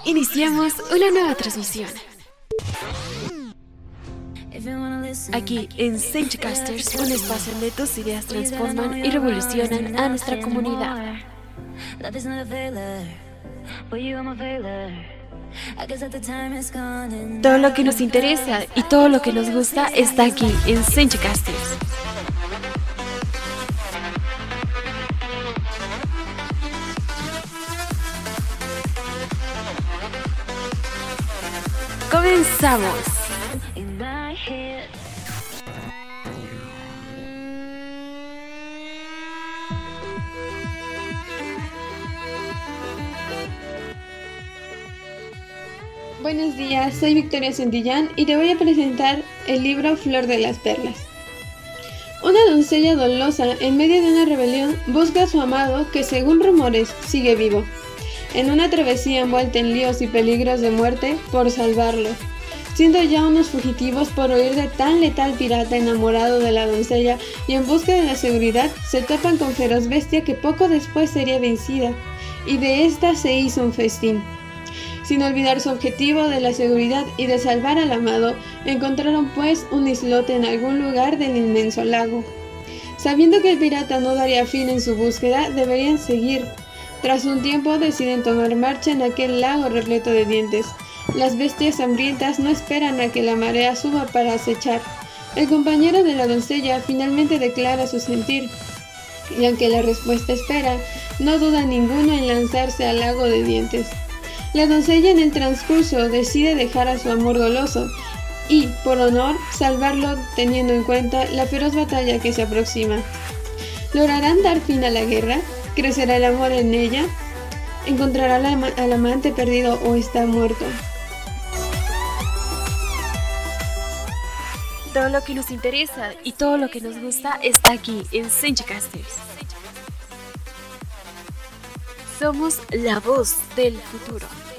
Iniciamos una nueva transmisión. Aquí en Senchcasters, un espacio donde tus ideas transforman y revolucionan a nuestra comunidad. Todo lo que nos interesa y todo lo que nos gusta está aquí en Senchcasters. ¡Comenzamos! Buenos días, soy Victoria Santillán y te voy a presentar el libro Flor de las Perlas. Una doncella dolosa, en medio de una rebelión, busca a su amado que, según rumores, sigue vivo. En una travesía envuelta en líos y peligros de muerte por salvarlo. Siendo ya unos fugitivos por huir de tan letal pirata enamorado de la doncella y en busca de la seguridad, se topan con feroz bestia que poco después sería vencida, y de esta se hizo un festín. Sin olvidar su objetivo de la seguridad y de salvar al amado, encontraron pues un islote en algún lugar del inmenso lago. Sabiendo que el pirata no daría fin en su búsqueda, deberían seguir. Tras un tiempo deciden tomar marcha en aquel lago repleto de dientes. Las bestias hambrientas no esperan a que la marea suba para acechar. El compañero de la doncella finalmente declara su sentir, y aunque la respuesta espera, no duda ninguno en lanzarse al lago de dientes. La doncella en el transcurso decide dejar a su amor goloso y, por honor, salvarlo teniendo en cuenta la feroz batalla que se aproxima. ¿Lograrán dar fin a la guerra? ¿Crecerá el amor en ella? ¿Encontrará al amante perdido o está muerto? Todo lo que nos interesa y todo lo que nos gusta está aquí en Senchcasters. Somos la voz del futuro.